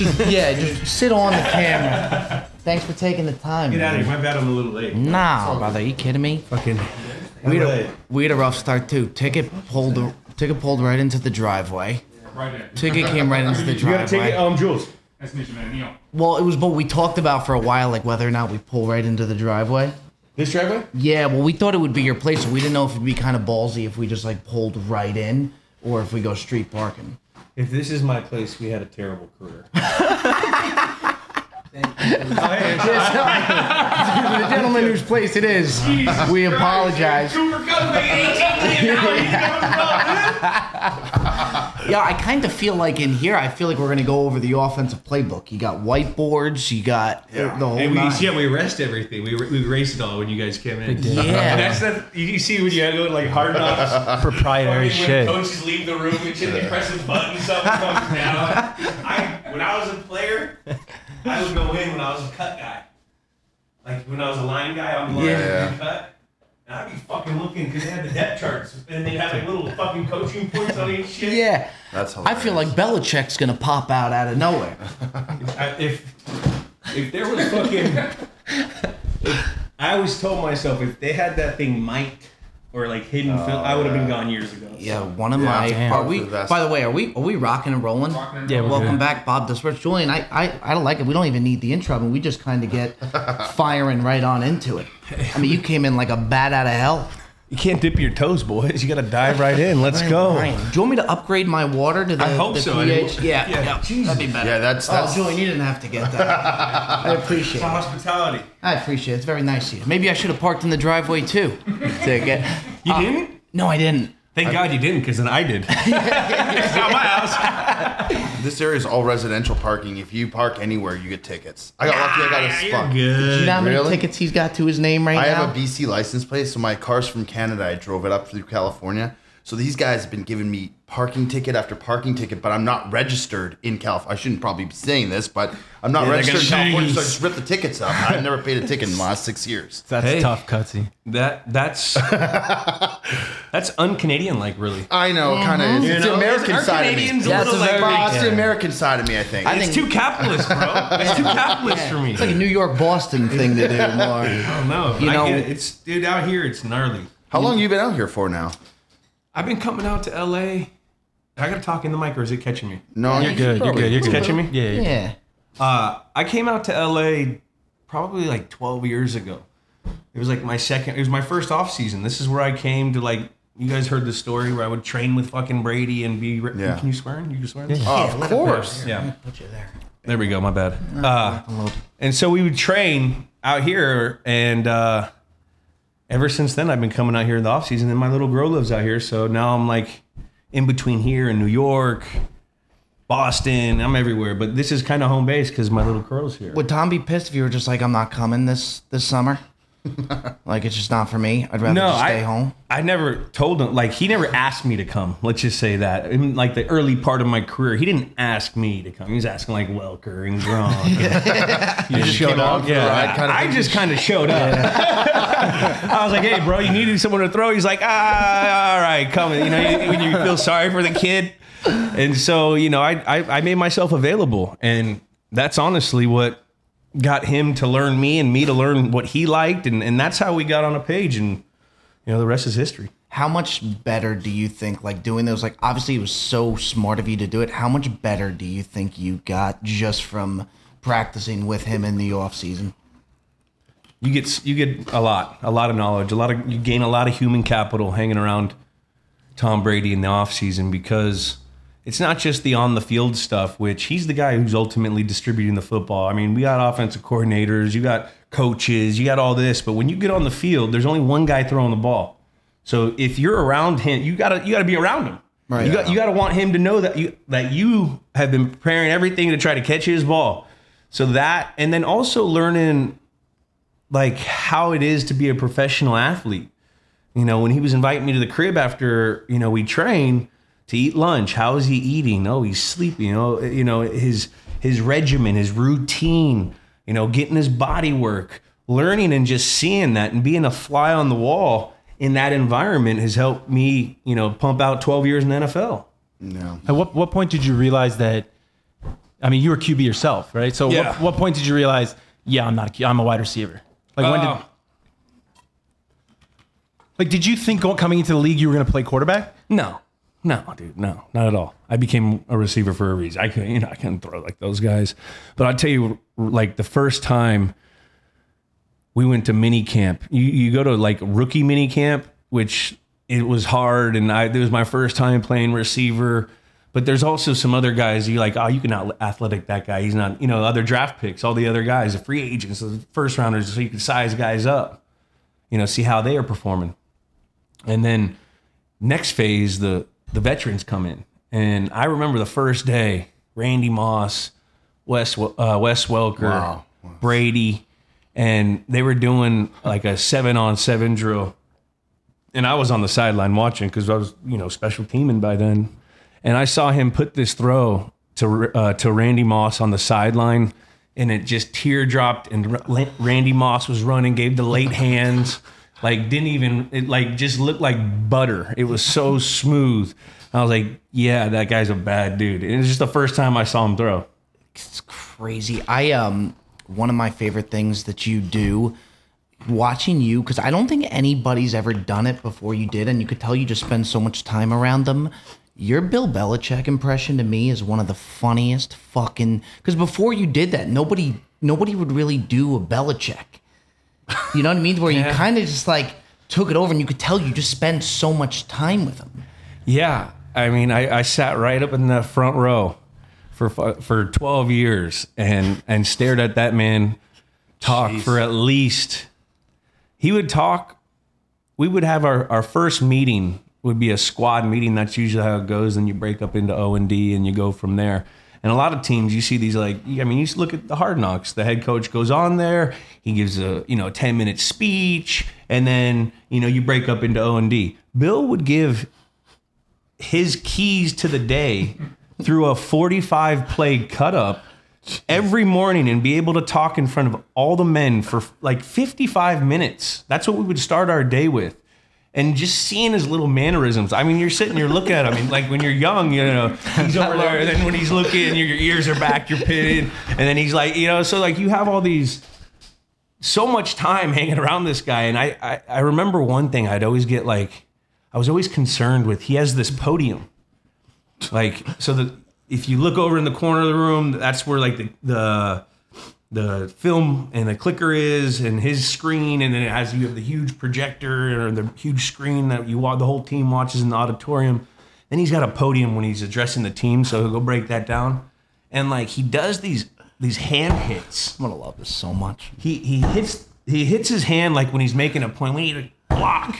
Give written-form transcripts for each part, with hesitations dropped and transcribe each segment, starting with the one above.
just sit on the camera. Thanks for taking the time. Get out of here. My bad, I'm a little late. Nah, brother, are you kidding me? Fucking. We had a rough start too. Ticket pulled right into the driveway. Right there. Ticket came right into the driveway. You gotta take it, Jules. Nice to meet you, man. Neil. Well, it was what we talked about for a while, like whether or not we pull right into the driveway. This driveway? Yeah, well, we thought it would be your place, so we didn't know if it'd be kind of ballsy if we just like pulled right in or if we go street parking. If this is my place, we had a terrible career. The gentleman whose place it is, we apologize. Yeah, I kind of feel like in here, I feel like we're going to go over the offensive playbook. You got whiteboards, you got the whole nine. We erased everything. We erased it all when you guys came in. Yeah. That's the, you see when you go to like Hard Knocks. Proprietary shit. When coaches leave the room and shit, they press the button, something comes down. When I was a player, I would go in when I was a cut guy. Like when I was a line guy, I'm line cut. And I'd be fucking looking because they had the depth charts. And they had like little fucking coaching points on each shit. Yeah. That's hilarious. I feel like Belichick's going to pop out of nowhere. If there was fucking... I always told myself if they had that thing mic'd or like hidden film, I would have been gone years ago. Yeah, one of my... Are we, by the way, are we rocking and rolling? Yeah, welcome back, Bob Disperse. Julian, I like it. We don't even need the intro. I mean, we just kind of get firing right on into it. I mean, you came in like a bat out of hell. You can't dip your toes, boys. You got to dive right in. Let's go. Ryan, do you want me to upgrade my water to the, I hope the so. pH? Yeah, that'd be better. Yeah, that's Julian, you didn't have to get that. I appreciate it. Hospitality. I appreciate it. It's very nice of you. Maybe I should have parked in the driveway too. You didn't? No, I didn't. Thank God you didn't, because then I did. It's not my house. This area is all residential parking. If you park anywhere, you get tickets. I got lucky. I got a spot. Do you know how many tickets he's got to his name right now? I have a BC license plate, so my car's from Canada. I drove it up through California. So these guys have been giving me parking ticket after parking ticket, but I'm not registered in California. I shouldn't probably be saying this, but I'm not registered in California, so I just ripped the tickets up. I've never paid a ticket in the last 6 years. That's tough, Cutsy. That's un-Canadian like, really. I know, kind of. It's the American side of me. Canadians a little like It's the American side of me, I think. It's too capitalist, bro. It's too capitalist for me. It's like a New York Boston thing to do more. I don't know. You know, it's dude out here. It's gnarly. How long have you been out here for now? I've been coming out to LA. I gotta talk in the mic, or is it catching me? No, You're good. You're good. You're good. Catching me? Yeah. I came out to LA probably like 12 years ago. It was like it was my first off season. This is where I came to, like, you guys heard the story where I would train with fucking Brady and be. Yeah. Can you swear? You can swear? Oh, of course. Yeah. Put you there. There we go. My bad. And so we would train out here, and ever since then I've been coming out here in the off season. And my little girl lives out here, so now I'm like in between here and New York, Boston. I'm everywhere, but this is kind of home base because my little girl's here. Would Tom be pissed if you were just like, I'm not coming this summer? Like, it's just not for me. I'd rather just stay home. I never told him. Like, he never asked me to come. Let's just say that. In like the early part of my career, he didn't ask me to come. He was asking like Welker and Gronk. You just showed up. I just kind of showed up. I was like, hey, bro, you needed someone to throw? He's like, all right, come. You know, when you feel sorry for the kid. And so, you know, I made myself available. And that's honestly what got him to learn me and me to learn what he liked. And that's how we got on a page. And, you know, the rest is history. How much better do you think, like, doing those, like, obviously it was so smart of you to do it. How much better do you think you got just from practicing with him in the off season? You get a lot of knowledge, you gain a lot of human capital hanging around Tom Brady in the off season, because it's not just the on the field stuff, which he's the guy who's ultimately distributing the football. I mean, we got offensive coordinators, you got coaches, you got all this, but when you get on the field, there's only one guy throwing the ball. So if you're around him, you gotta be around him. Right. You gotta want him to know that you have been preparing everything to try to catch his ball. So that, and then also learning like how it is to be a professional athlete. You know, when he was inviting me to the crib after, you know, we train to eat lunch, how is he eating? Oh, he's sleeping. You know, his regimen, his routine, you know, getting his body work, learning and just seeing that and being a fly on the wall in that environment has helped me, you know, pump out 12 years in the NFL. No. At what point did you realize that I mean, you were QB yourself, right? So Yeah. what point did you realize, yeah, I'm not a QB, I'm a wide receiver? Like did you think coming into the league you were going to play quarterback? No, dude, no, not at all. I became a receiver for a reason. I couldn't throw like those guys. But I'll tell you, like the first time we went to mini camp, you go to like rookie mini camp, which it was hard, and it was my first time playing receiver. But there's also some other guys you like, oh, you can out athletic that guy. He's not, other draft picks, all the other guys, the free agents, the first rounders, so you can size guys up, see how they are performing. And then next phase, the veterans come in. And I remember the first day, Randy Moss, Wes Welker, Wow. Brady, and they were doing like a 7-on-7 drill. And I was on the sideline watching because I was, special teaming by then. And I saw him put this throw to Randy Moss on the sideline, and it just teardropped. And Randy Moss was running, gave the late hands, it just looked like butter. It was so smooth. I was like, yeah, that guy's a bad dude. And it was just the first time I saw him throw. It's crazy. One of my favorite things that you do, watching you, because I don't think anybody's ever done it before you did, and you could tell you just spend so much time around them. Your Bill Belichick impression to me is one of the funniest fucking, because before you did that, nobody would really do a Belichick. You know what I mean? Where you kind of just like took it over, and you could tell you just spend so much time with him. Yeah. I mean, I sat right up in the front row for 12 years and stared at that man talk for at least, he would talk, we would have our first meeting would be a squad meeting. That's usually how it goes. And you break up into O&D and you go from there. And a lot of teams, you see these you look at the Hard Knocks. The head coach goes on there. He gives a 10-minute speech, and then you break up into O&D. Bill would give his keys to the day through a 45-play cut up every morning and be able to talk in front of all the men for like 55 minutes. That's what we would start our day with. And just seeing his little mannerisms. I mean, you're looking at him. Like when you're young, he's over there. And then when he's looking, your ears are back, you're pitted. And then he's like, so like you have all these, so much time hanging around this guy. And I remember one thing I'd always get I was always concerned with, he has this podium. Like, so if you look over in the corner of the room, that's where like the film and the clicker is, and his screen, and then you have the huge projector or the huge screen that the whole team watches in the auditorium. Then he's got a podium when he's addressing the team, so he'll go break that down. And like he does these hand hits. I'm gonna love this so much. He hits his hand like when he's making a point. We need to block,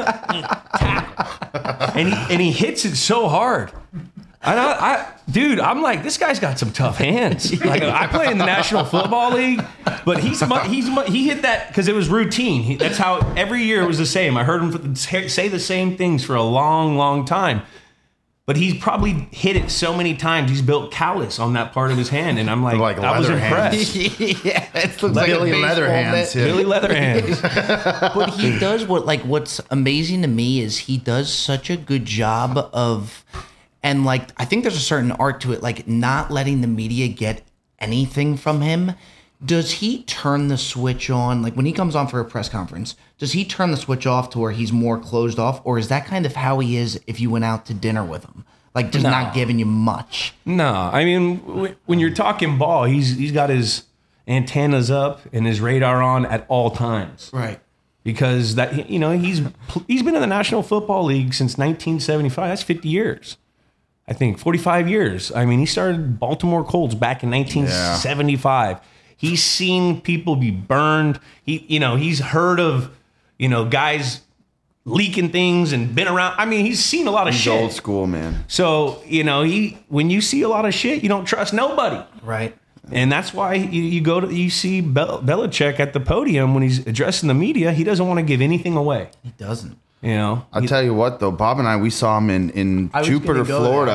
tackle, and he hits it so hard. And I'm like, this guy's got some tough hands. Like I play in the National Football League, but he hit that because it was routine. That's how every year it was the same. I heard him say the same things for a long, long time. But he's probably hit it so many times, he's built callus on that part of his hand. And I'm like I was impressed. Yeah, it looks like Billy a Leather Hands. Yeah. Billy Leather Hands. But he does what's amazing to me is he does such a good job of, and like I think there's a certain art to it, like not letting the media get anything from him. Does he turn the switch on, like when he comes on for a press conference, does he turn the switch off to where he's more closed off? Or is that kind of how he is if you went out to dinner with him? Like just not giving you much? No, I mean, when you're talking ball, he's got his antennas up and his radar on at all times. Right. Because that he's been in the National Football League since 1975. That's 50 years. I think 45 years. I mean, he started Baltimore Colts back in 1975. Yeah. He's seen people be burned. He's heard of, guys leaking things and been around. I mean, he's seen a lot of shit. Old school, man. So, when you see a lot of shit, you don't trust nobody. Right. And that's why you see Belichick at the podium when he's addressing the media. He doesn't want to give anything away. He doesn't. I'll tell you what, though. Bob and we saw him in Jupiter, Florida.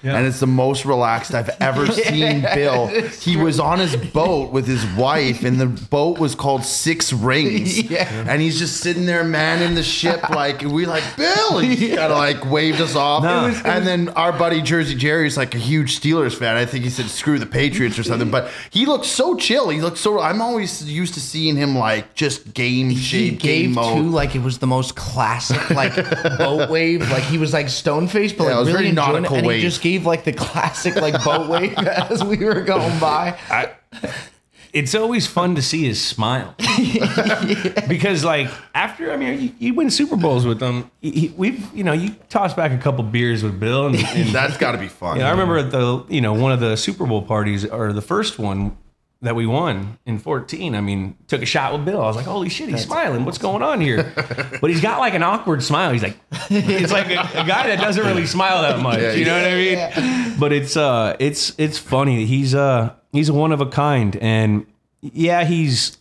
and it's the most relaxed I've ever seen Bill. He was on his boat with his wife, and the boat was called Six Rings. And he's just sitting there manning the ship like, we like, Bill! He just kind of like waved us off. And then our buddy Jersey Jerry is like a huge Steelers fan. I think he said, screw the Patriots or something. But he looked so chill. He looked so, I'm always used to seeing him like just game shape, game mode. Too, like it was the most classic like boat wave. Like he was like stone faced, but Yeah, it like was really very enjoying it. nautical And wave. he just gave like the classic like boat wave as we were going by. It's always fun to see his smile because, like, after you win Super Bowls with him. You toss back a couple beers with Bill, and That's got to be fun. I remember at the one of the Super Bowl parties, or the first one that we won in 2014. Took a shot with Bill. I was like, holy shit, he's smiling. What's going on here? But he's got like an awkward smile. He's like, it's like a guy that doesn't really smile that much. You know what I mean? Yeah. But it's funny. He's a one of a kind, and yeah, he's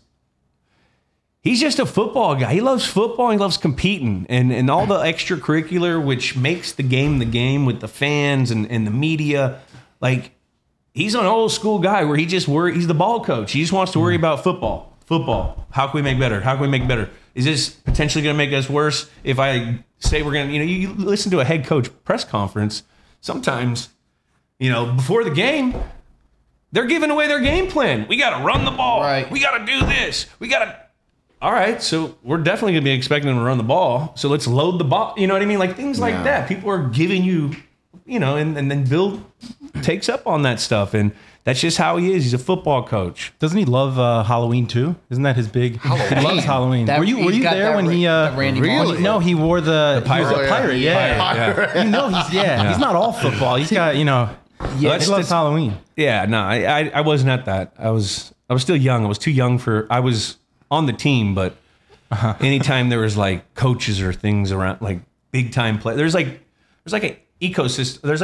just a football guy. He loves football. He loves competing and all the extracurricular, which makes the game with the fans and the media. Like, he's an old school guy where he's the ball coach. He just wants to worry about football. Football. How can we make better? How can we make better? Is this potentially going to make us worse if I say we're going to, you listen to a head coach press conference, sometimes, before the game, they're giving away their game plan. We got to run the ball. Right. We got to do this. We got to. All right, so we're definitely going to be expecting them to run the ball. So let's load the ball. You know what I mean? Like things like that. People are giving you, and then Bill takes up on that stuff. And that's just how he is. He's a football coach. Doesn't he love Halloween too? Isn't that his big? He loves Halloween. Were you there when he? Randy Really? No, he wore the pirate. He was a pirate. Yeah. He's not all football. He's got he loves Halloween. Yeah, no, I wasn't at that. I was still young. I was too young I was on the team, but anytime there was like coaches or things around, like big time play, there's like an ecosystem. There's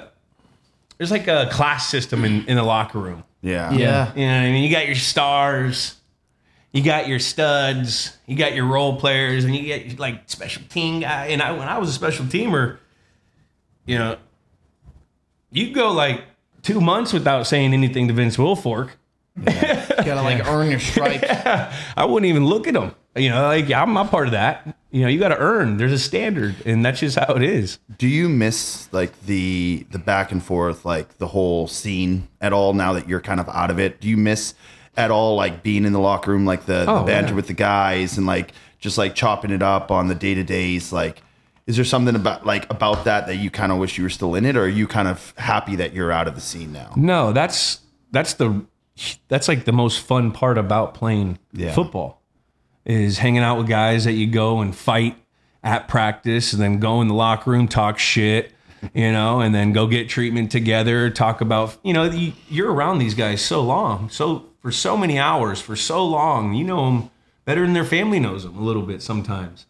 like a class system in the locker room. Yeah. Yeah. You know what I mean? You got your stars, you got your studs, you got your role players, and you get like special team guy. And when I was a special teamer, you go like 2 months without saying anything to Vince Wilfork. You gotta like earn your stripes. I wouldn't even look at him. I'm not part of that. You got to earn. There's a standard, and that's just how it is. Do you miss like the back and forth, like the whole scene at all now that you're kind of out of it? Do you miss at all like being in the locker room, like the banter with the guys and like just like chopping it up on the day-to-days? Like, is there something about that you kind of wish you were still in it, or are you kind of happy that you're out of the scene now? No, that's like the most fun part about playing football. Is hanging out with guys that you go and fight at practice and then go in the locker room, talk shit, and then go get treatment together, talk about, you're around these guys so long, so for so many hours, for so long, you know them better than their family knows them a little bit sometimes,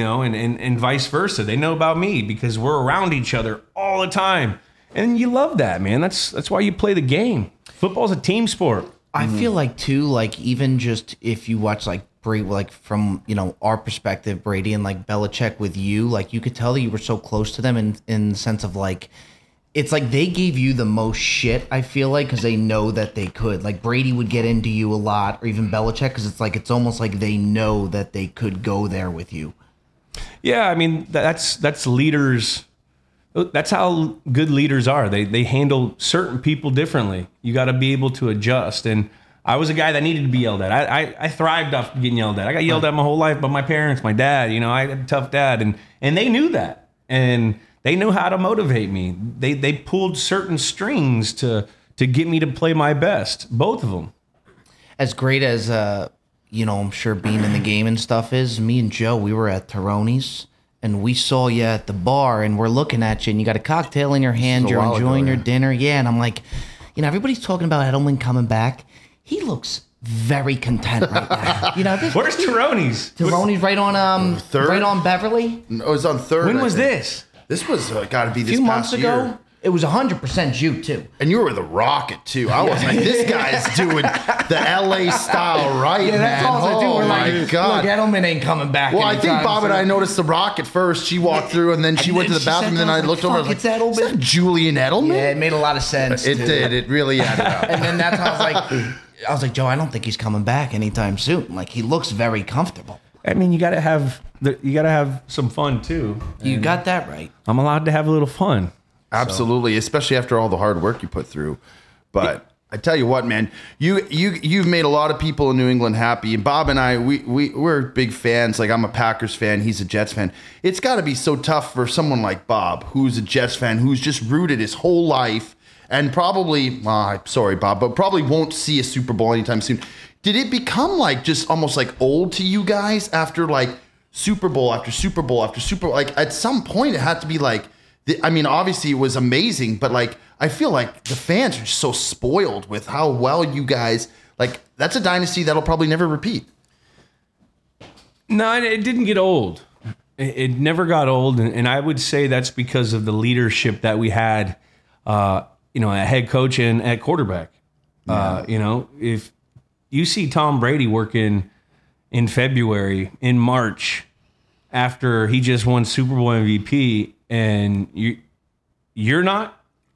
and vice versa. They know about me because we're around each other all the time. And you love that, man. That's why you play the game. Football's a team sport. I feel like too, like even just if you watch like Brady, like from our perspective, Brady and like Belichick with you, like you could tell that you were so close to them in the sense of like, it's like they gave you the most shit. I feel like because they know that they could. Like Brady would get into you a lot, or even Belichick, because it's almost like they know that they could go there with you. Yeah, I mean that's leaders. That's how good leaders are. They handle certain people differently. You got to be able to adjust. And I was a guy that needed to be yelled at. I thrived off getting yelled at. I got yelled at my whole life by my parents, my dad. I had a tough dad, and they knew that, and they knew how to motivate me. They pulled certain strings to get me to play my best. Both of them. As great as I'm sure being in the game and stuff is. Me and Joe, we were at Taroni's. And we saw you at the bar, and we're looking at you, and you got a cocktail in your hand. You're enjoying your dinner. Yeah, and I'm like, everybody's talking about Edelman coming back. He looks very content right now. Where's Taroni's? Taroni's right on Third? right on Beverly. No, it was on third. When was this? This was got to be this few past months ago. year. It was 100% you too. And you were the rocket too. I was like, this guy's doing the LA style, right? Yeah, that's man. all I do. Oh We're my like, God. look, Edelman ain't coming back. Well, I think anytime Bob and I soon. noticed the rocket first. She walked through, and then she went to the she bathroom, and said then I that, looked over. I was "Fuck, like, it's is Edelman." that Julian Edelman? Yeah, it made a lot of sense. It too. did. It really added up. And then that's how I was like, Joe, I don't think he's coming back anytime soon. Like, he looks very comfortable. I mean, you got to have some fun too. You got that right. I'm allowed to have a little fun. Absolutely, especially after all the hard work you put through. But I tell you what, man, you've made a lot of people in New England happy. And Bob and I, we're big fans. Like, I'm a Packers fan, he's a Jets fan. It's got to be so tough for someone like Bob, who's a Jets fan, who's just rooted his whole life, and probably, sorry, Bob, but probably won't see a Super Bowl anytime soon. Did it become like just almost like old to you guys after like Super Bowl after Super Bowl after Super Bowl? Like, at some point, it had to be like. I mean, obviously it was amazing, but like, I feel like the fans are just so spoiled with how well you guys, like, that's a dynasty that'll probably never repeat. No, it didn't get old. It never got old. And I would say that's because of the leadership that we had, at head coach and at quarterback. Yeah. If you see Tom Brady working in February, in March, after he just won Super Bowl MVP, and you're not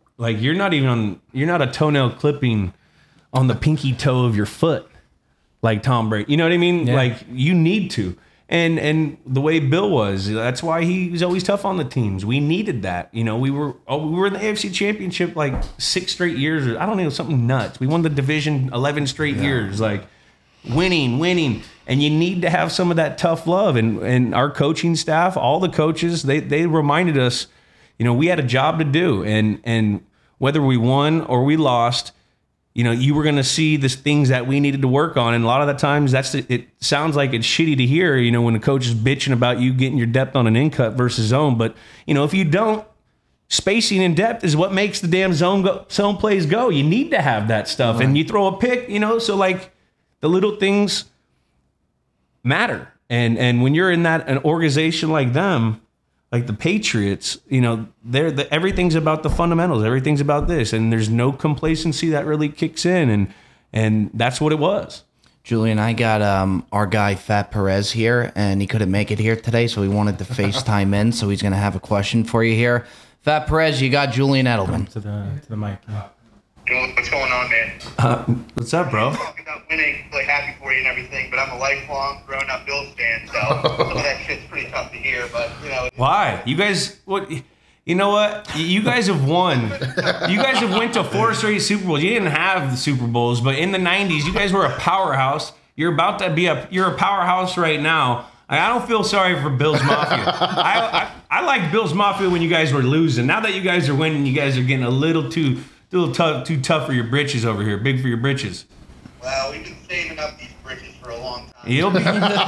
a toenail clipping on the pinky toe of your foot like Tom Brady. You know what I mean? Yeah. Like, you need to. And the way Bill was, that's why he was always tough on the teams. We needed that. We were in the AFC Championship like 6 straight years. I don't know, something nuts. We won the division 11 straight years. Like, winning. And you need to have some of that tough love. And our coaching staff, all the coaches, they reminded us, we had a job to do. And whether we won or we lost, you were going to see the things that we needed to work on. And a lot of the times it sounds like it's shitty to hear, when the coach is bitching about you getting your depth on an in cut versus zone. But, if you don't, spacing and depth is what makes the damn zone plays go. You need to have that stuff. Right. And you throw a pick, so like the little things matter. And when you're in an organization like them, like the Patriots, everything's about the fundamentals. Everything's about this, and there's no complacency that really kicks in, and that's what it was. Julian, I got our guy Fat Perez here, and he couldn't make it here today, so he wanted to FaceTime in. So he's going to have a question for you here. Fat Perez, you got Julian Edelman. To the mic. Yeah. Julian, what's going on, man? What's up, bro? Talking about winning, really happy for you and everything, but I'm a lifelong grown-up Bills fan, so some of that shit's pretty tough to hear. But Why? You guys, what? You know what? You guys have won. You guys have went to 4 straight Super Bowls. You didn't have the Super Bowls, but in the '90s, you guys were a powerhouse. You're about to be you're a powerhouse right now. I don't feel sorry for Bills Mafia. I like Bills Mafia when you guys were losing. Now that you guys are winning, you guys are getting a little too tough for your britches over here. Big for your britches. Well, we've been saving up these britches for a long time. You'll be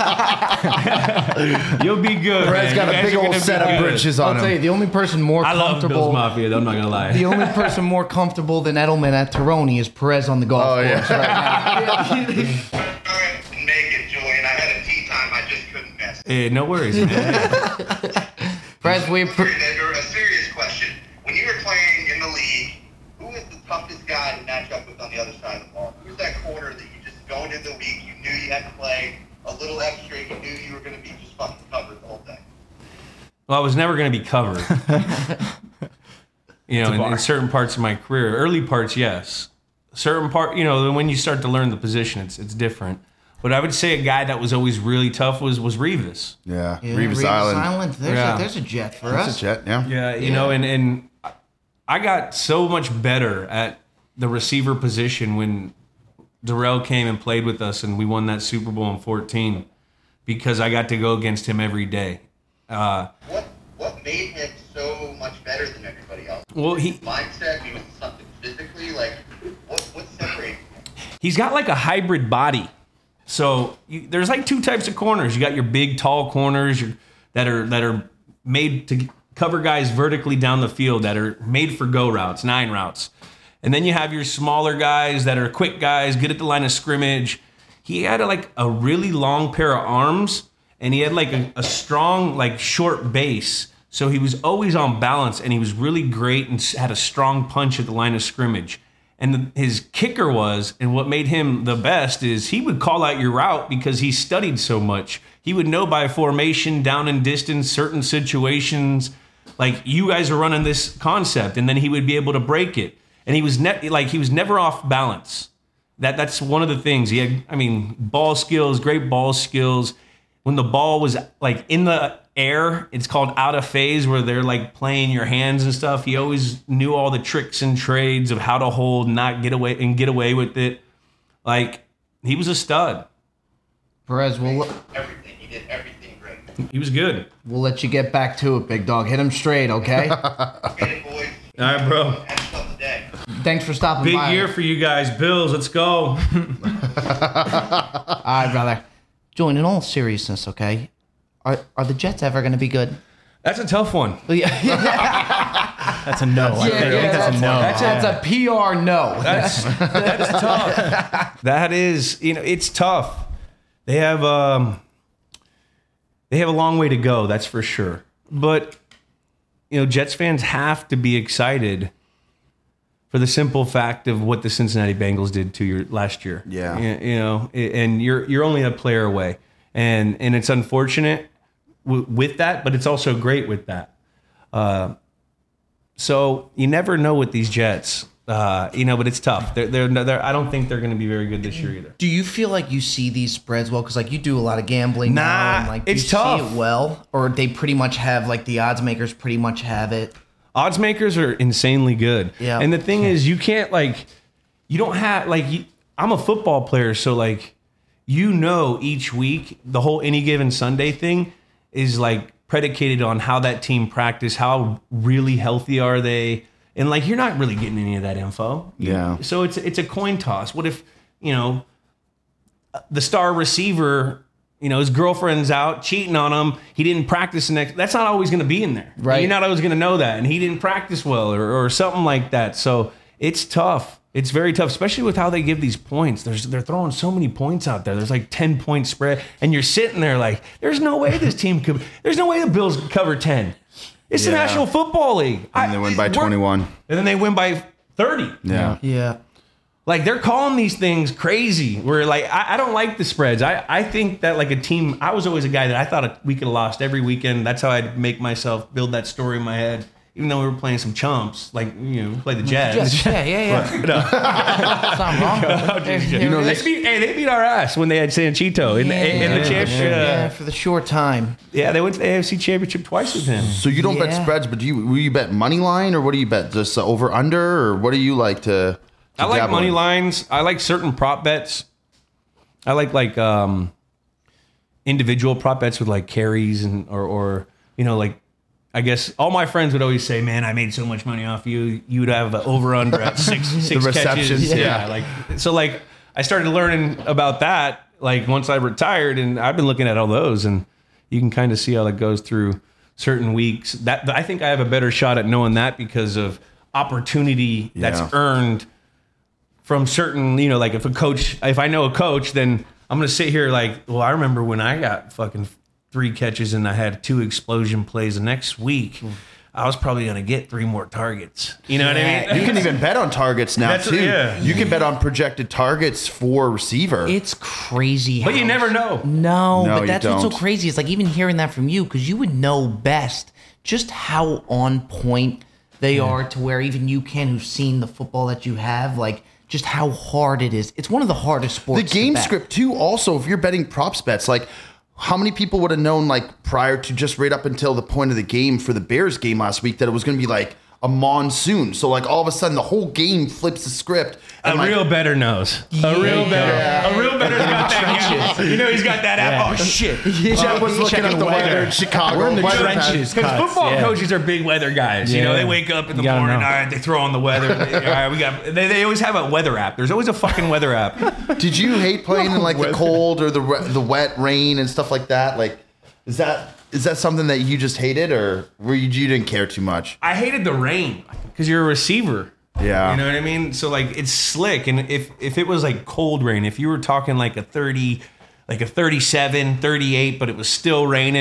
good. Brad's got a big old set of britches on I'll tell you, him. the only person more I love Bills comfortable. Mafia, though, I'm not going to lie. The only person more comfortable than Edelman at Tironi is Perez on the golf course right now. All right, make it, Julian. I had a tea time. I just couldn't miss. Hey, no worries, man. Perez, A serious question. When you were playing in the league, who was the toughest guy to match up with on the other side of the ball? Who was that corner that you just going into the week, you knew you had to play a little extra, you knew you were going to be just fucking covered the whole thing? Well, I was never going to be covered. In certain parts of my career. Early parts, yes. Certain part, when you start to learn the position, it's different. But I would say a guy that was always really tough was Revis. Yeah, Yeah, Revis Island. There's a jet for That's us. a jet, yeah. Yeah, and I got so much better at the receiver position when Darrell came and played with us and we won that Super Bowl in 2014 because I got to go against him every day. What made him so much better than everybody else? Well, His mindset, he was something physically, like what separated him? he's got like a hybrid body. So there's like 2 types of corners. You got your big, tall corners that are made to cover guys vertically down the field, that are made for go routes, 9 routes. And then you have your smaller guys that are quick guys, good at the line of scrimmage. He had a really long pair of arms, and he had like a strong, like short base. So he was always on balance, and he was really great and had a strong punch at the line of scrimmage. And his kicker was, and what made him the best is he would call out your route because he studied so much. He would know by formation, down and distance, certain situations, like you guys are running this concept, and then he would be able to break it. And he was he was never off balance. That's one of the things. He had, ball skills, great ball skills. When the ball was like in the air, it's called out of phase, where they're like playing your hands and stuff. He always knew all the tricks and trades of how to hold, not get away with it. Like, he was a stud. Perez, Everything. He did everything great. He was good. we'll let you get back to it, big dog. Hit him straight, okay? Get it, boys. All right, bro. Have yourself a day. Thanks for stopping Big by. year for you guys. Bills, let's go. All right, brother. Join, in all seriousness, okay? Are the Jets ever going to be good? That's a tough one. That's a no. I think that's a no. That's a PR no. That's tough. That is, it's tough. They have a long way to go, that's for sure. But Jets fans have to be excited for the simple fact of what the Cincinnati Bengals did to you last year. Yeah. And you're only a player away, and it's unfortunate with that, but it's also great with that. So you never know with these Jets, but it's tough. They're I don't think they're going to be very good this year either. Do you feel like you see these spreads well? Because you do a lot of gambling now. And, it's do you tough. see it well? Or they pretty much have, the odds makers pretty much have it? Odds makers are insanely good. Yeah. And the thing is, you can't you don't have I'm a football player, so each week the whole any given Sunday thing is predicated on how that team practice, how really healthy are they, and you're not really getting any of that info. Yeah. So it's a coin toss. What if the star receiver, his girlfriend's out cheating on him. He didn't practice the next. That's not always going to be in there. Right. You're not always going to know that, and he didn't practice well, or something like that. So it's tough. It's very tough, especially with how they give these points. They're throwing so many points out there. There's 10-point spread, and you're sitting there there's no way this team could. There's no way the Bills could cover 10. It's the National Football League. And they win by 21. And then they win by 30. Yeah. Yeah. They're calling these things crazy. Where I don't like the spreads. I think that a team. I was always a guy that I thought we could have lost every weekend. That's how I'd make myself build that story in my head. Even though we were playing some chumps, we played the Jets. Yeah. Something wrong. They beat our ass when they had Sanchito in the championship. Yeah, for the short time. Yeah, they went to the AFC Championship twice with him. So you don't bet spreads, but will you bet money line, or what do you bet? Just over under, or what do you like to I like dabble money in? lines. I like certain prop bets. I like individual prop bets with carries and or I guess all my friends would always say, "Man, I made so much money off you. You would have over under at six The receptions, catches." Yeah. I started learning about that once I retired, and I've been looking at all those, and you can kind of see how that goes through certain weeks. That I think I have a better shot at knowing that because of opportunity that's earned from certain, if I know a coach, then I'm going to sit here I remember when I got fucking 3 catches and I had 2 explosion plays the next week, I was probably going to get 3 more targets. You know what I mean? You can even bet on targets now, too. Yeah. You can bet on projected targets for receiver. It's crazy. But you never know. No, No, but you that's what's so don't. crazy. It's even hearing that from you, because you would know best just how on point they are, to where even you who've seen the football that you have, just how hard it is. It's one of the hardest sports. The game to bet. script, too, also, if you're betting props bets, how many people would have known, prior to just right up until the point of the game for the Bears game last week, that it was going to be a monsoon? So all of a sudden the whole game flips the script. And A real better knows. A real better's got that. He's got that app. Oh shit! Jeff was looking at the weather in Chicago. We're in the Weather trenches. pad. Because football coaches are big weather guys. Yeah. They wake up in the You gotta morning. know. All right, they throw on the weather. All right, we got. They always have a weather app. There's always a fucking weather app. Did you hate playing in the cold or the wet rain and stuff like that? Is that something that you just hated, or you didn't care too much? I hated the rain because you're a receiver. Yeah. You know what I mean? So it's slick, and if it was cold rain, if you were talking a 30, a 37, 38, but it was still raining,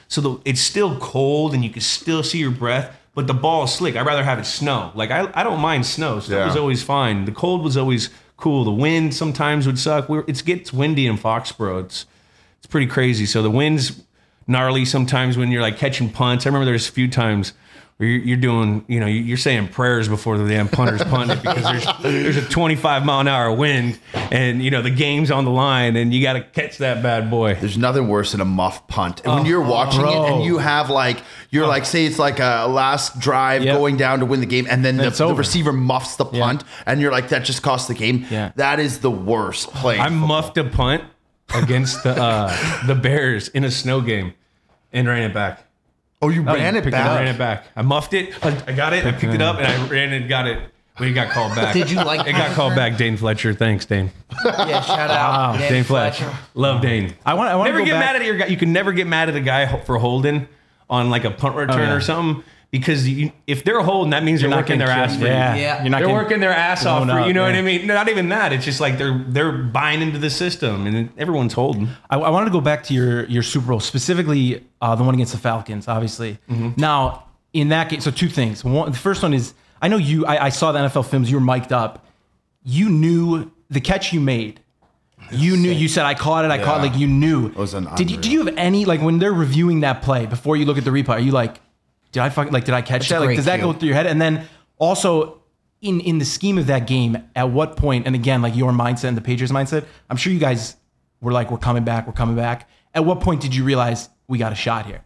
So it's still cold and you can still see your breath, but the ball is slick. I'd rather have it snow. Like I don't mind snow. Snow was always fine. The cold was always cool. The wind sometimes would suck. It gets windy in Foxborough. It's pretty crazy. So the wind's gnarly sometimes when you're like catching punts. I remember there's a few times where you're doing, you're saying prayers before the damn punter's punting it because there's a 25 mile an hour wind and the game's on the line and you got to catch that bad boy. There's nothing worse than a muff punt. And when you're watching it and you have say it's like a last drive going down to win the game and then the receiver muffs the punt and you're like, that just cost the game. Yeah. That is the worst play. I muffed a punt against the Bears in a snow game and ran it back. Oh, you ran it back? I ran it back. I muffed it. I got it. I picked it up and I ran and got it. We got called back. Did you like it? Got called back. Dane Fletcher. Thanks, Dane. Yeah, shout out. Dane Fletcher. Love Dane. I want to never get mad at your guy. You can never get mad at a guy for holding on like a punt return or something. Because if they're holding, that means they're working their ass for you. Yeah. They're working their ass off for you. You know what I mean? Not even that. It's just like they're buying into the system, and everyone's holding. I wanted to go back to your Super Bowl, specifically the one against the Falcons, obviously. Mm-hmm. Now, in that game, so two things. One, the first one is, I know I saw the NFL films, you were mic'd up. You knew the catch you made. You knew, you said, I caught it, like you knew. It was Did you have any, like when they're reviewing that play, before you look at the replay, are you like, did I catch that? Like, does that go through your head? And then also in the scheme of that game, at what point, and again, like your mindset and the Patriots mindset, I'm sure you guys were like, we're coming back. At what point did you realize we got a shot here?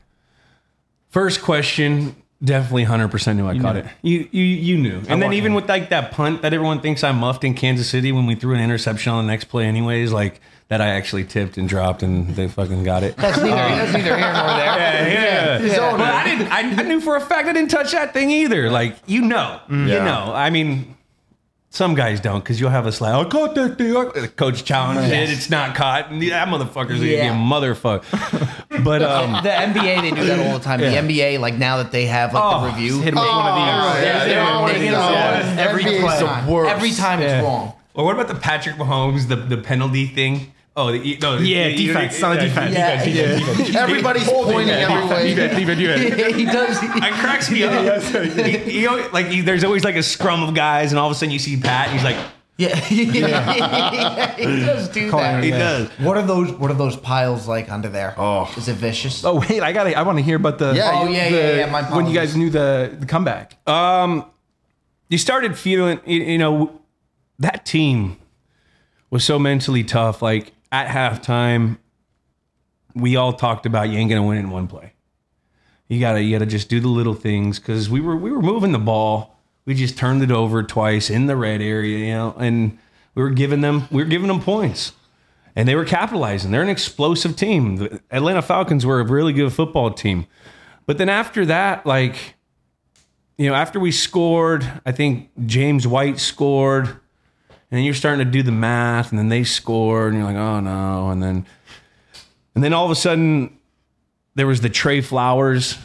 First question, definitely 100% knew I caught it. You knew. And then even with like that punt that everyone thinks I muffed in Kansas City when we threw an interception on the next play anyways, like that I actually tipped and dropped and they fucking got it. That's neither here nor there. Yeah. But I knew for a fact I didn't touch that thing either. Like, you know. I mean, some guys don't because you'll have a slide. I caught that thing. The coach challenged it. It's not caught. And that motherfucker's a motherfucker. But the NBA, they do that all the time. The NBA, like now that they have like the review, hit them with one of these. Every time it's wrong. Or what about the Patrick Mahomes, the penalty thing? Oh, defense. It's not a defense. Defense. Everybody's pointing every way. He does. It cracks me up. There's always like a scrum of guys, and all of a sudden you see Pat, and he's like, he does do that. He does. What are those piles like under there? Oh, is it vicious? Oh wait, I want to hear about the. Yeah. My when you guys knew the comeback. You started feeling, that team was so mentally tough. Like at halftime, we all talked about you ain't gonna win in one play. You gotta just do the little things because we were moving the ball. We just turned it over twice in the red area, and we were giving them points, and they were capitalizing. They're an explosive team. The Atlanta Falcons were a really good football team, but then after that, after we scored, I think James White scored, and then you're starting to do the math, and then they scored, and you're like, oh no, and then all of a sudden there was the Trey Flowers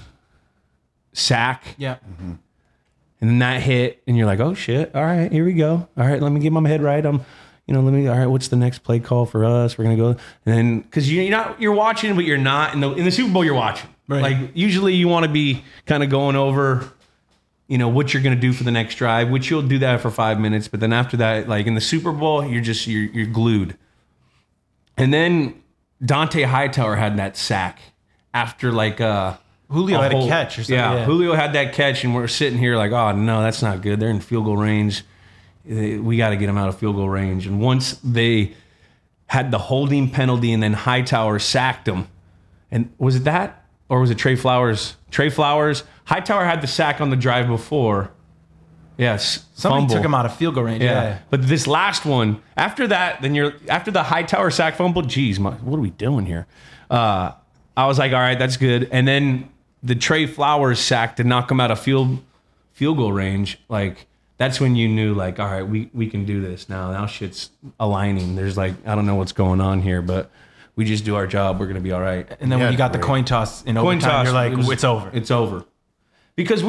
sack. Yeah. Mm-hmm. And then that hit, and you're like, oh shit, all right, here we go. All right, let me get my head right. All right, what's the next play call for us? We're gonna go. And then because you're watching, but you're not in the Super Bowl. You're watching. Right. Like usually you want to be kind of going over, what you're gonna do for the next drive, which you'll do that for 5 minutes. But then after that, like in the Super Bowl, you're glued. And then Dante Hightower had that sack after Julio had a catch or something. Yeah, Julio had that catch, and we're sitting here like, oh, no, that's not good. They're in field goal range. We got to get them out of field goal range. And once they had the holding penalty and then Hightower sacked him, and was it that? Or was it Trey Flowers? Trey Flowers. Hightower had the sack on the drive before. Yes. Somebody took him out of field goal range. Yeah. But this last one, after that, after the Hightower sack fumble, geez, what are we doing here? I was like, all right, that's good. And then the Trey Flowers sack to knock him out of field goal range, that's when you knew, all right, we can do this now. Now shit's aligning. There's I don't know what's going on here, but we just do our job. We're going to be all right. And then when you got the coin toss in overtime, you're like, it's over. It's over. Because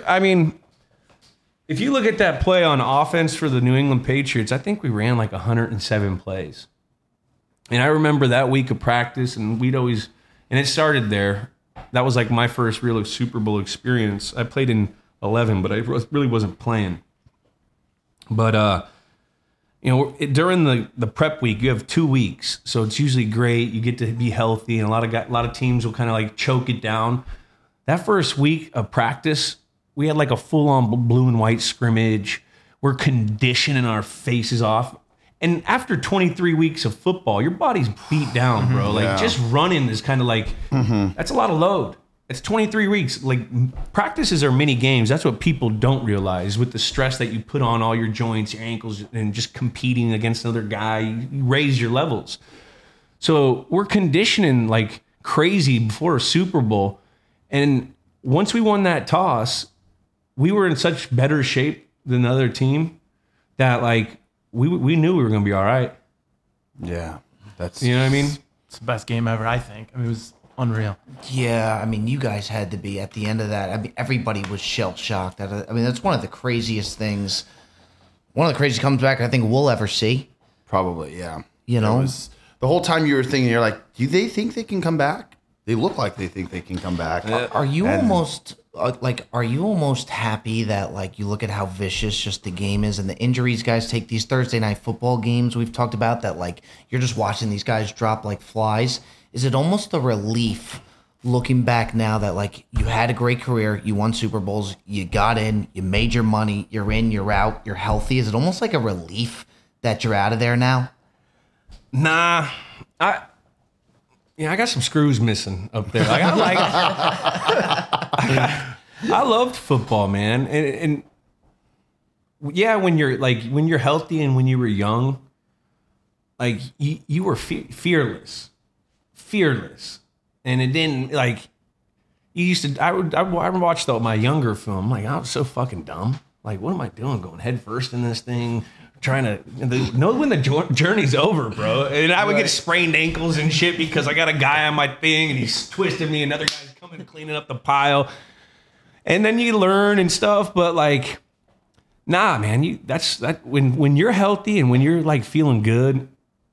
if you look at that play on offense for the New England Patriots, I think we ran 107 plays. And I remember that week of practice, and and it started there. that was like my first real Super Bowl experience. I played in 11, but I really wasn't playing. But during the prep week, you have 2 weeks, so it's usually great. You get to be healthy, and a lot of teams will kind of like choke it down. That first week of practice, we had like a full-on blue and white scrimmage. We're conditioning our faces off. And after 23 weeks of football, your body's beat down, bro. Like just running is kind of like, that's a lot of load. It's 23 weeks. Like practices are mini games. That's what people don't realize with the stress that you put on all your joints, your ankles, and just competing against another guy. You raise your levels. So we're conditioning like crazy before a Super Bowl. And once we won that toss, we were in such better shape than the other team that like we knew we were going to be all right. Yeah. That's, you know what I mean? It's the best game ever, I think. I mean, it was unreal. Yeah, I mean, you guys had to be at the end of that. I mean, everybody was shell-shocked. I mean, that's one of the craziest things. One of the craziest comebacks I think we'll ever see. Probably, yeah. You know? The whole time you were thinking, you're like, do they think they can come back? They look like they think they can come back. Are you almost happy that like you look at how vicious just the game is and the injuries guys take, these Thursday night football games we've talked about, that like you're just watching these guys drop like flies? Is it almost a relief looking back now that like you had a great career, you won Super Bowls, you got in, you made your money, you're in, you're out, you're healthy? Is it almost like a relief that you're out of there now? Nah, I got some screws missing up there. Like, I loved football, man, and yeah, when you're healthy and when you were young, like you were fearless, and it didn't like you used to. I watched my younger film. Like I was so fucking dumb. Like what am I doing? Going head first in this thing. Trying to know when the journey's over, bro. And I would get sprained ankles and shit because I got a guy on my thing and he's twisted me. Another guy's coming cleaning up the pile. And then you learn and stuff, but like, nah, man. That's when you're healthy and when you're like feeling good.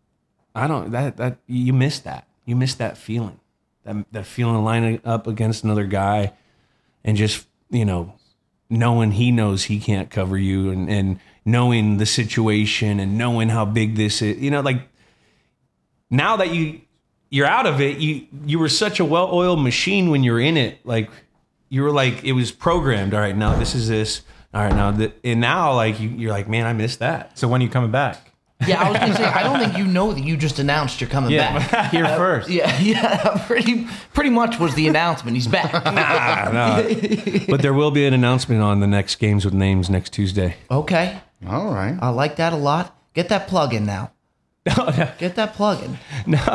You miss that. You miss that feeling, that feeling of lining up against another guy, and just knowing he knows he can't cover you and knowing the situation and knowing how big this is, like now that you're out of it, you were such a well-oiled machine when you're in it. Like you were like, it was programmed. All right, now this is this. All right, now and now like you're like, man, I missed that. So when are you coming back? Yeah, I was going to say, I don't think you know that you just announced you're coming back. Here first. Yeah, pretty much was the announcement. He's back. Nah. But there will be an announcement on the next Games with Names next Tuesday. Okay. All right. I like that a lot. Get that plug in now. Get that plug in.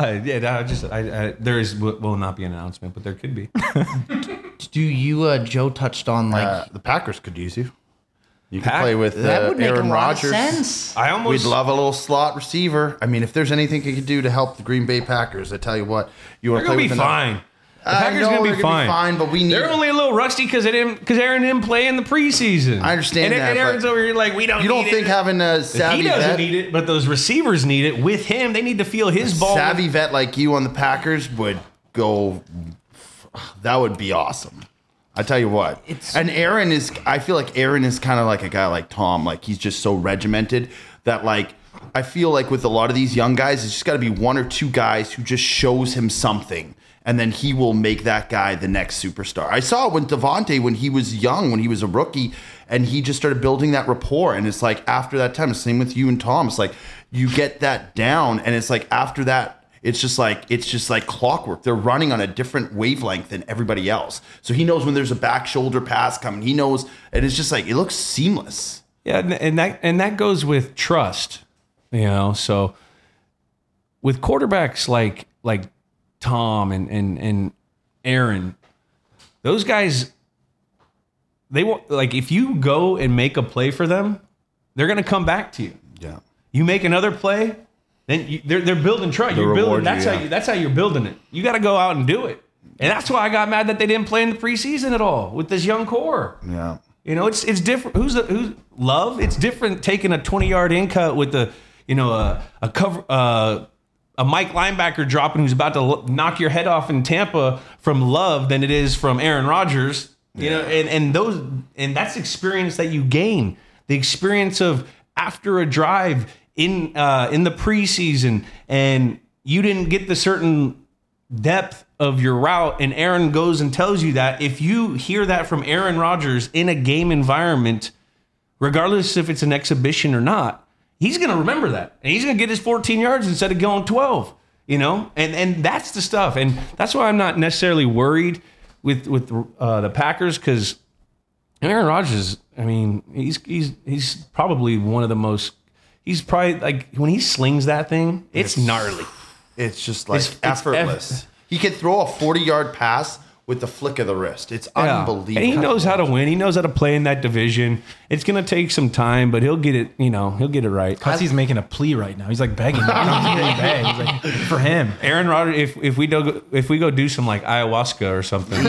There will not be an announcement, but there could be. Do you, Joe touched on like... the Packers could use you. You could play with that would make Aaron a lot Rodgers. of sense. We'd love a little slot receiver. I mean, if there's anything you could do to help the Green Bay Packers, I tell you what, you want to play with fine. The Packers are going to be fine. But we need. They're only a little rusty because Aaron didn't play in the preseason. I understand that. And Aaron's over here like, we don't. You don't think having a savvy vet? He doesn't need it, but those receivers need it. With him, they need to feel his ball. Savvy vet like you on the Packers would go. That would be awesome. I tell you what. And Aaron is. I feel like Aaron is kind of like a guy like Tom. Like he's just so regimented that like. I feel like with a lot of these young guys, it's just got to be one or two guys who just shows him something. And then he will make that guy the next superstar. I saw it when Devontae, when he was young, when he was a rookie, and he just started building that rapport. And it's like after that time, same with you and Tom. It's like you get that down, and it's like after that, it's just like clockwork. They're running on a different wavelength than everybody else. So he knows when there's a back shoulder pass coming. He knows, and it's just like it looks seamless. Yeah, and that goes with trust, So with quarterbacks like Tom and Aaron, those guys, they won't, like if you go and make a play for them, they're gonna come back to you. Yeah. You make another play, then they're building trust. You're building. That's how you're building it. You got to go out and do it. And that's why I got mad that they didn't play in the preseason at all with this young core. Yeah. It's different. Who's Love? It's different taking a 20-yard in cut with a cover a Mike linebacker dropping who's about to knock your head off in Tampa from Love than it is from Aaron Rodgers. You know, and that's experience that you gain. The experience of after a drive in the preseason, and you didn't get the certain depth of your route, and Aaron goes and tells you that. If you hear that from Aaron Rodgers in a game environment, regardless if it's an exhibition or not, he's going to remember that, and he's going to get his 14 yards instead of going 12. You know, and that's the stuff, and that's why I'm not necessarily worried with the Packers, because Aaron Rodgers, I mean, he's probably one of the most. He's probably like when he slings that thing, it's gnarly. It's just like It's effortless. He could throw a 40-yard pass with the flick of the wrist. It's unbelievable. And he knows how to win. He knows how to play in that division. It's going to take some time, but he'll get it. You know, he'll get it right. He's making a plea right now. He's like begging. He's like, for him, Aaron Rodgers. If we go do some like ayahuasca or something,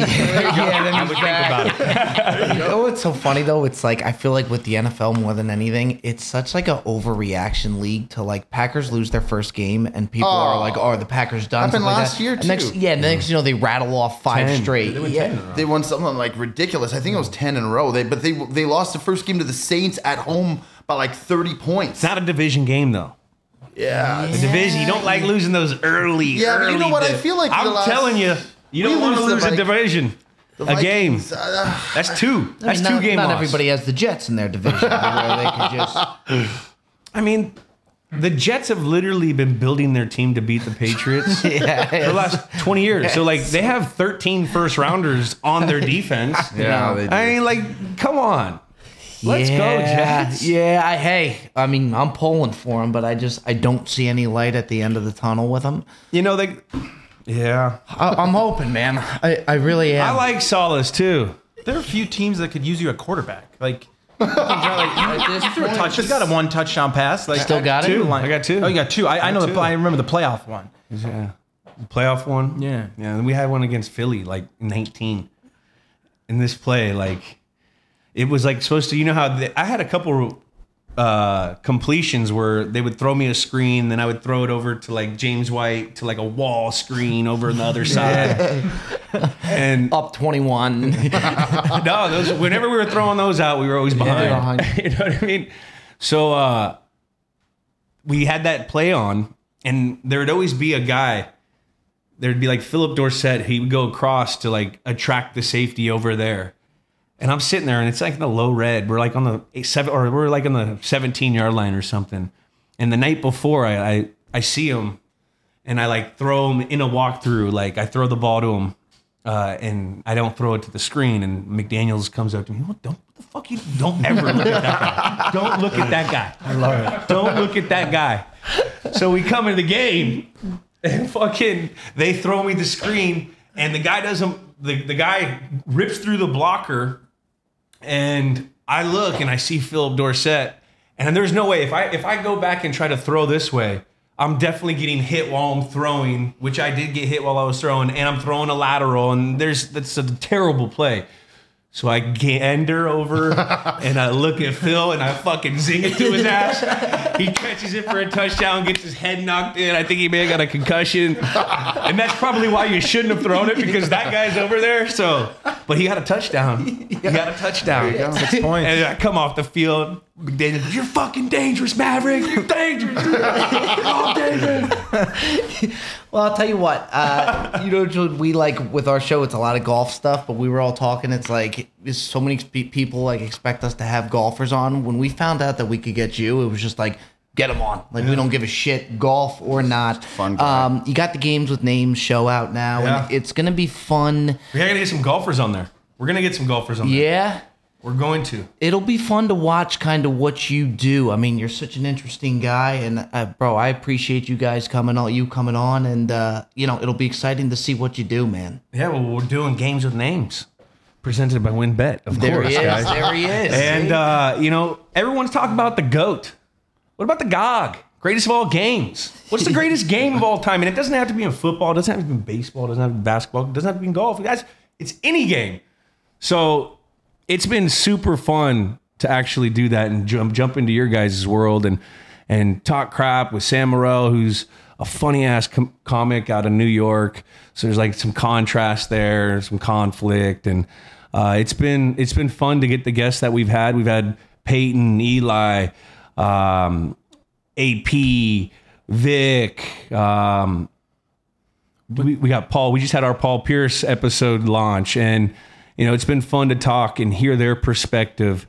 I would think about it. You know what's so funny though? It's like I feel like with the NFL more than anything, it's such like an overreaction league to like Packers lose their first game and people are like, "Oh, are the Packers done?" Happened Stuff like last that. year, And too. next you know they rattle off 5 straight. They won something like ridiculous. I think it was 10 in a row. They lost the first game to the Saints at home by like 30 points. It's not a division game though. Yeah. The division, you don't like losing those early. Yeah, but you know what? I feel like I'm telling you, you don't want to lose a division, a game. That's two. That's two game Not loss. everybody has the Jets in their division where they could just. I mean, the Jets have literally been building their team to beat the Patriots for the last 20 years. So, like, they have 13 first rounders on their defense. Yeah, they do. I mean, like, come on. Let's go, Jets. Yeah, I mean, I'm pulling for them, but I don't see any light at the end of the tunnel with them. You know, I'm hoping, man. I really am. I like Solace, too. there are a few teams that could use you at quarterback. Like, you threw a touch. You got a 1 touchdown pass. Like, Still got it? I got 2. Oh, you got 2. I know. I remember the playoff one. Yeah. Playoff one? Yeah. Yeah, and we had one against Philly, like, 19. In this play, like, it was, like, supposed to, you know how, I had a couple completions where they would throw me a screen, then I would throw it over to, like, James White to, like, a wall screen over on the other side. And Up 21. no, whenever we were throwing those out, we were always behind. You know what I mean? So we had that play on, and there would always be a guy. There'd be like Philip Dorsett. He would go across to like attract the safety over there, and I'm sitting there, and it's like in the low red. We're like on the 17-yard line or something. And the night before, I see him, and I like throw him in a walkthrough. Like I throw the ball to him. And I don't throw it to the screen, and McDaniels comes up to me. What the fuck? You don't ever look at that guy. Don't look at that guy. I love it. Don't look at that guy. So we come in the game, and fucking they throw me the screen, and the guy doesn't. The guy rips through the blocker, and I look and I see Philip Dorsett, and there's no way if I go back and try to throw this way, I'm definitely getting hit while I'm throwing, which I did get hit while I was throwing, and I'm throwing a lateral, and that's a terrible play. So I gander over, and I look at Phil, and I fucking zing it to his ass. He catches it for a touchdown, gets his head knocked in. I think he may have got a concussion. And that's probably why you shouldn't have thrown it, because that guy's over there. So, but he got a touchdown. He got a touchdown. 6 points. And I come off the field. McDaniel goes, "You're fucking dangerous, Maverick. You're dangerous. You're all dangerous." Well, I'll tell you what. You know, we like with our show, it's a lot of golf stuff. But we were all talking. It's like so many people like expect us to have golfers on. When we found out that we could get you, it was just like get them on. Like we don't give a shit, golf or not. Fun guy. You got the Games with Names show out now, and it's gonna be fun. We're gonna get some golfers on there. We're gonna get some golfers on there. Yeah. We're going to. It'll be fun to watch kind of what you do. I mean, you're such an interesting guy, and bro, I appreciate you guys coming on, and you know, it'll be exciting to see what you do, man. Yeah, well, we're doing Games with Names, presented by WinBet, of There course, he is. guys. There he is. And you know, everyone's talking about the GOAT. What about the GOG? Greatest of all games. What's the greatest game of all time? And it doesn't have to be in football. It doesn't have to be in baseball. It doesn't have to be basketball. It doesn't have to be in golf. Guys, it's any game. So it's been super fun to actually do that and jump into your guys' world. And and talk crap with Sam Morril, who's a funny ass comic out of New York. So there's like some contrast there, some conflict, and it's been fun to get the guests that we've had. We've had Peyton, Eli, AP, Vic. We got Paul. We just had our Paul Pierce episode launch, and it's been fun to talk and hear their perspective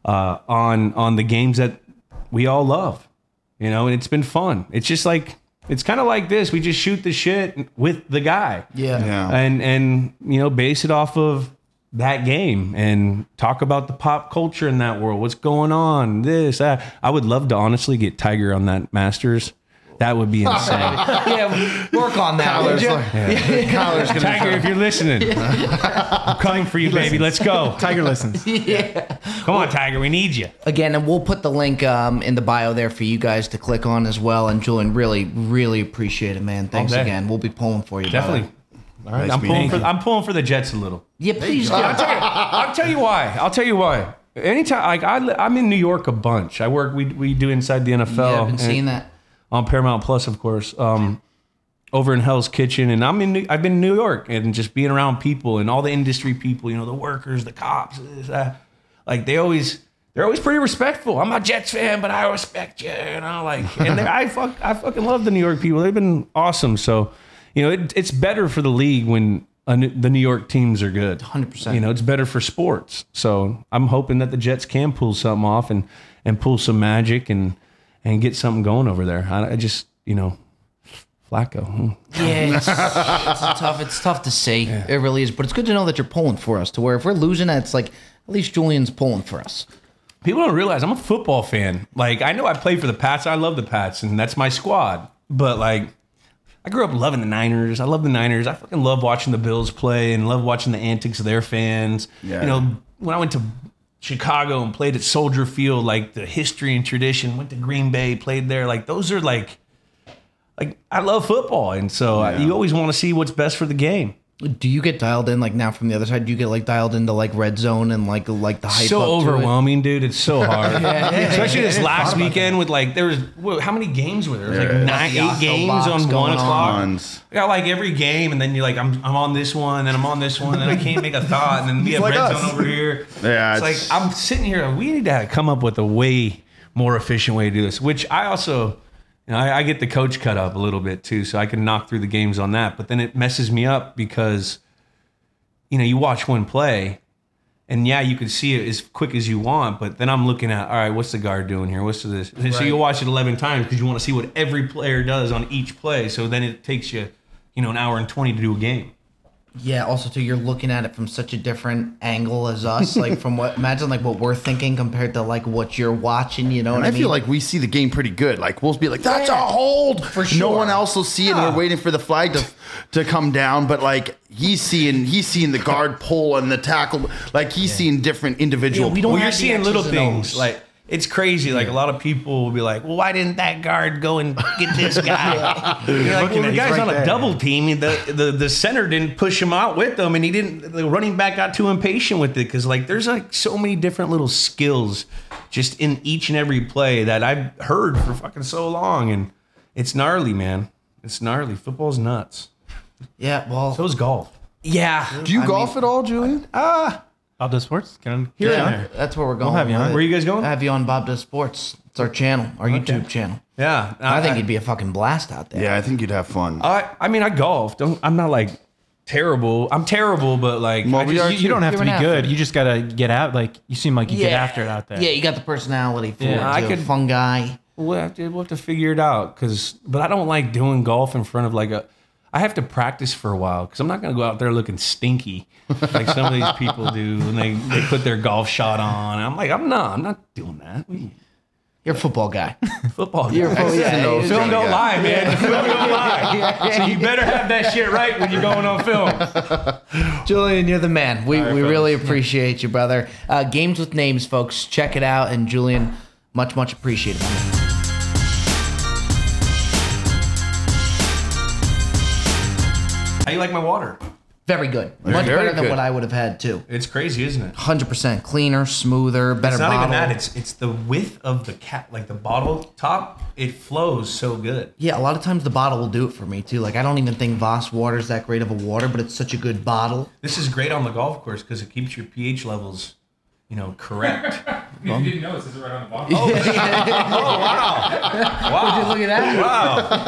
on the games that we all love. And it's been fun. It's just like, it's kind of like this. We just shoot the shit with the guy. Yeah. And base it off of that game and talk about the pop culture in that world. What's going on? This, that. I would love to honestly get Tiger on that Masters. That would be insane. Yeah, work on that. Kyler's gonna Tiger, if you're listening, I'm coming for you, baby. Let's go. Tiger listens. Come on, Tiger. We need you. Again, and we'll put the link in the bio there for you guys to click on as well. And Julian, really, really appreciate it, man. Thanks again. We'll be pulling for you. Definitely. All right. Nice I'm pulling for the Jets a little. Yeah, please do. I'll tell you why. Anytime, like I'm in New York a bunch. I work. We do Inside the NFL. Yeah, I've been seeing that on Paramount Plus, of course. Over in Hell's Kitchen, and I've been in New York and just being around people and all the industry people. The workers, the cops. Like they're always pretty respectful. I'm a Jets fan, but I respect you. And I fucking love the New York people. They've been awesome. So, it's better for the league when the New York teams are good. 100%. It's better for sports. So I'm hoping that the Jets can pull something off and pull some magic and get something going over there. I just, Flacco. Yeah, it's tough to say. Yeah. It really is. But it's good to know that you're pulling for us, to where if we're losing, it's like, at least Julian's pulling for us. People don't realize I'm a football fan. Like, I know I play for the Pats. I love the Pats, and that's my squad. But, like, I grew up loving the Niners. I love the Niners. I fucking love watching the Bills play and love watching the antics of their fans. Yeah. When I went to Chicago and played at Soldier Field, like the history and tradition, went to Green Bay, played there. Like, those are like I love football. And so you always want to see what's best for the game. Do you get dialed in, like, now from the other side? Do you get, like, dialed into, like, red zone and, like the hype so up overwhelming, dude. It's so hard. Especially this Yeah. last weekend with, like, there was, how many games were there? It was like 8 games on 1 o'clock. I got, like, every game, and then you're like, I'm on this one, then I'm on this one, and then I can't make a thought, and then we have like red us. zone over here. Yeah, it's like, I'm sitting here, we need to come up with a way more efficient way to do this, which I also... I get the coach cut up a little bit too, so I can knock through the games on that. But then it messes me up because, you watch one play, and you can see it as quick as you want. But then I'm looking at, all right, what's the guard doing here? What's this? Right. So you watch it 11 times because you want to see what every player does on each play. So then it takes you, an hour and 20 to do a game. Yeah, also too, you're looking at it from such a different angle as us, like from what we're thinking compared to like what you're watching, what I mean? I feel like we see the game pretty good. Like we'll be like, that's a hold. For sure. No one else will see it, and we're waiting for the flag to come down. But like he's seeing the guard pull and the tackle. Like he's seeing different individual. You're seeing little things like. It's crazy. Like a lot of people will be like, "Well, why didn't that guard go and get this guy?" You're like, well, the guy's on a double team. The center didn't push him out with them, and the running back got too impatient with it because like there's like so many different little skills just in each and every play that I've heard for fucking so long, and it's gnarly, man. It's gnarly. Football's nuts. Yeah, well, So is golf. yeah. Do you golf at all, Julian? Bob Does Sports? Can I Yeah, there? that's where we're going. We'll have you on. Where are you guys going? I have you on Bob Does Sports. It's our channel, our YouTube channel. Yeah, I think you'd be a fucking blast out there. Yeah, I think you'd have fun. I mean, I golf. I'm not like terrible. I'm terrible, but like Well, You don't have to You're be an good. athlete. You just gotta get out. Like you seem like you get after it out there. Yeah, you got the personality for Yeah, it. I could- Fun guy. we'll have to figure it out. But I don't like doing golf in front of I have to practice for a while because I'm not going to go out there looking stinky like some of these people do when they put their golf shot on. And I'm like, I'm not doing that. You're a football guy. Football. You're a football guy. Film don't lie, man. Film don't lie. So you better have that shit right when you're going on film. Julian, you're the man. We right, really appreciate you, brother. Games with Names, folks. Check it out. And Julian, much, much appreciated. How you like my water? Very good. Much Very better than good. what I would have had too. It's crazy, isn't it? 100% cleaner, smoother, better It's not bottle. even that. It's the width of the cap, like the bottle top. It flows so good. Yeah, a lot of times the bottle will do it for me too. Like I don't even think Voss water is that great of a water, but it's such a good bottle. This is great on the golf course because it keeps your pH levels, correct. If you didn't know, it says it right on the bottle. Oh wow! Look at that. Wow!